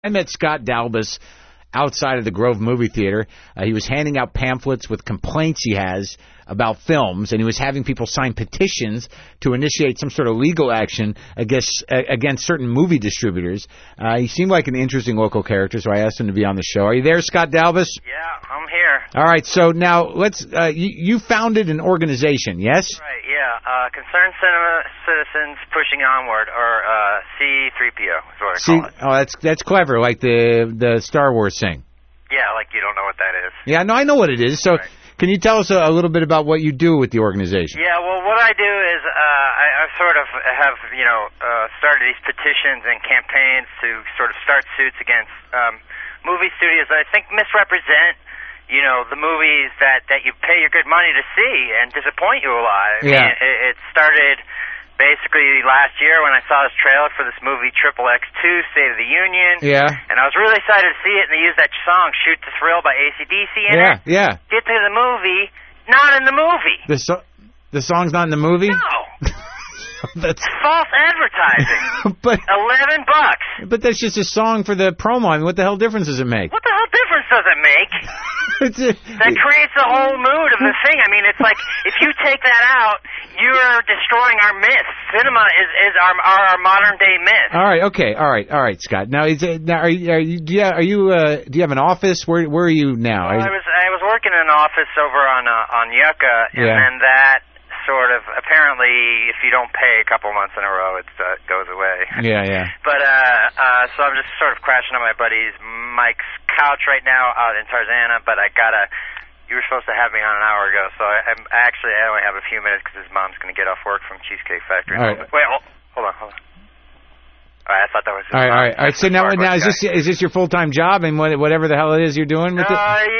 I met Scott Dalbus outside of the Grove movie theater. He was handing out pamphlets with complaints he has about films, and he was having people sign petitions to initiate some sort of legal action against certain movie distributors. He seemed like an interesting local character, so I asked him to be on the show. Are you there, Scott Dalbus? Yeah, I'm here. All right, so now let's. You founded an organization, yes? Right, yeah. Concerned Cinema Citizens Pushing Onward, or C3PO is what I call it. Oh, that's clever, like the Star Wars thing. Yeah, like you don't know what that is. Yeah, no, I know what it is. So. Right. Can you tell us a little bit about what you do with the organization? Yeah, well, what I do is I sort of have, started these petitions and campaigns to sort of start suits against movie studios that I think misrepresent, the movies that you pay your good money to see and disappoint you a lot. I mean, it started basically last year when I saw this trailer for this movie Triple X2, State of the Union. Yeah. And I was really excited to see it, and they used that song, Shoot to Thrill by AC/DC in it. Yeah. Get to the movie, not in the movie. The song's not in the movie? No. That's false advertising. But $11. But that's just a song for the promo. I mean, what the hell difference does it make? What the hell difference does it make? That creates the whole mood of the thing. I mean, it's like, if you take that out, you're destroying our myth. Cinema is our modern day myth. All right, Scott. Now, do you have an office? Where are you now? Well, I was working in an office over on Yucca, and then that sort of, apparently, if you don't pay a couple months in a row, it goes away. Yeah. But so I'm just sort of crashing on my buddy's Mike's couch right now out in Tarzana, but you were supposed to have me on an hour ago, so I only have a few minutes because his mom's going to get off work from Cheesecake Factory. All right. Wait, hold on. All right, I thought that was his mom. All right. So now is this your full-time job, and whatever the hell it is you're doing with it?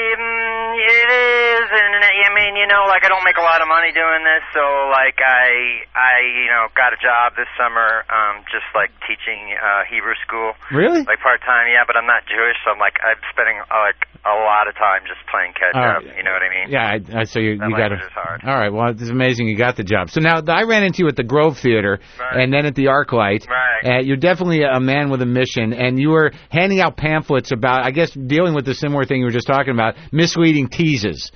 It is, and I mean, I don't make a lot of money doing this, so I got a job this summer, just teaching Hebrew school. Really? Part-time, yeah, but I'm not Jewish, so I'm spending a lot of time just playing catch-up, you know what I mean? Yeah, so you got it. Hard. All right, well, it's amazing you got the job. So now, I ran into you at the Grove Theater, and then at the ArcLight. Right. You're definitely a man with a mission, and you were handing out pamphlets about, I guess, dealing with the similar thing you were just talking about, misleading teases.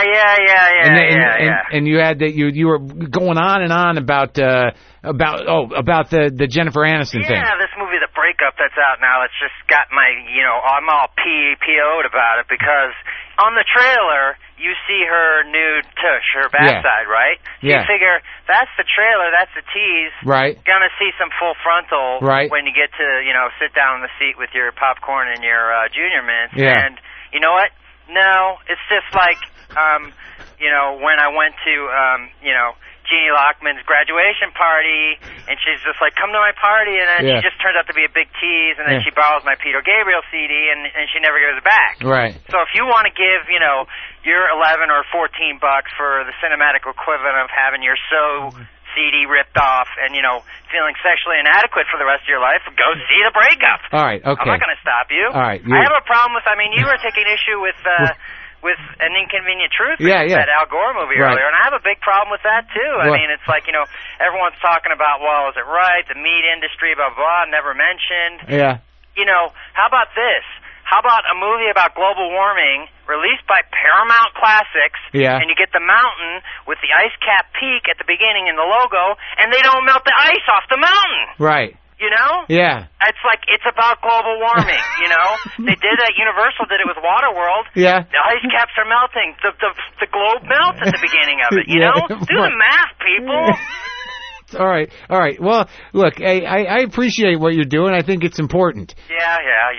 Yeah. And you had that you were going on and on about the Jennifer Aniston thing. Yeah, this movie, The Breakup, that's out now. It's just got my, I'm all PO'd about it because on the trailer you see her nude tush, her backside, right? So you figure that's the trailer, that's the tease. Right. Gonna see some full frontal when you get to sit down in the seat with your popcorn and your Junior Mints. Yeah. And you know what? No, it's just like, when I went to, Jeannie Lockman's graduation party, and she's just like, come to my party, and then she just turns out to be a big tease, and then she borrows my Peter Gabriel CD, and she never gives it back. Right. So if you want to give, your 11 or 14 bucks for the cinematic equivalent of having your CD ripped off and, feeling sexually inadequate for the rest of your life, go see The Breakup. All right, okay. I'm not going to stop you. All right. I have a problem with, you were taking issue with An Inconvenient Truth, that Al Gore movie earlier, and I have a big problem with that, too. I mean, it's like, everyone's talking about, well, is it right, the meat industry, blah, blah, never mentioned. Yeah. How about this? How about a movie about global warming released by Paramount Classics, and you get the mountain with the ice cap peak at the beginning in the logo, and they don't melt the ice off the mountain. Right. Yeah. It's like, it's about global warming, They did that, Universal did it with Waterworld. Yeah. The ice caps are melting. The globe melts at the beginning of it, Do the math, people. All right. Well, look, I appreciate what you're doing. I think it's important. Yeah.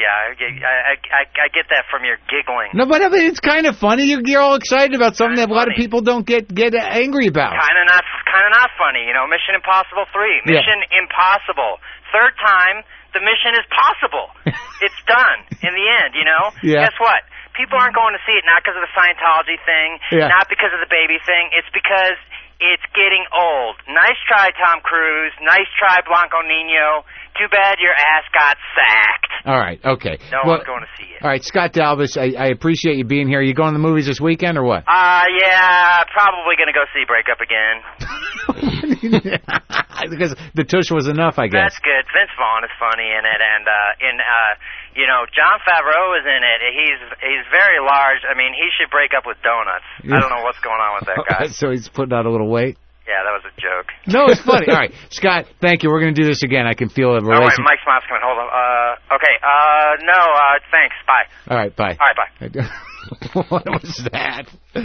I get that from your giggling. No, but I mean, it's kind of funny. You're all excited about something that a lot of people don't get angry about. Kind of not funny. Mission Impossible 3. Mission Impossible. Third time, the mission is possible. It's done in the end, Yeah. Guess what? People aren't going to see it not because of the Scientology thing, not because of the baby thing. It's because it's getting old. Nice try, Tom Cruise. Nice try, Blanco Nino. Too bad your ass got sacked. All right, okay. No one's going to see it. All right, Scott Dalbus, I appreciate you being here. Are you going to the movies this weekend or what? Yeah, probably going to go see Breakup again. Because the tush was enough, I guess. That's good. Vince Vaughn is funny in it, and You know, Jon Favreau is in it. He's very large. I mean, he should break up with donuts. I don't know what's going on with that guy. So he's putting on a little weight? Yeah, that was a joke. No, it's funny. All right, Scott, thank you. We're going to do this again. I can feel a relation. Oh, wait, Mike Smott's coming. Hold on. Okay. No, thanks. Bye. All right, bye. All right, bye. What was that?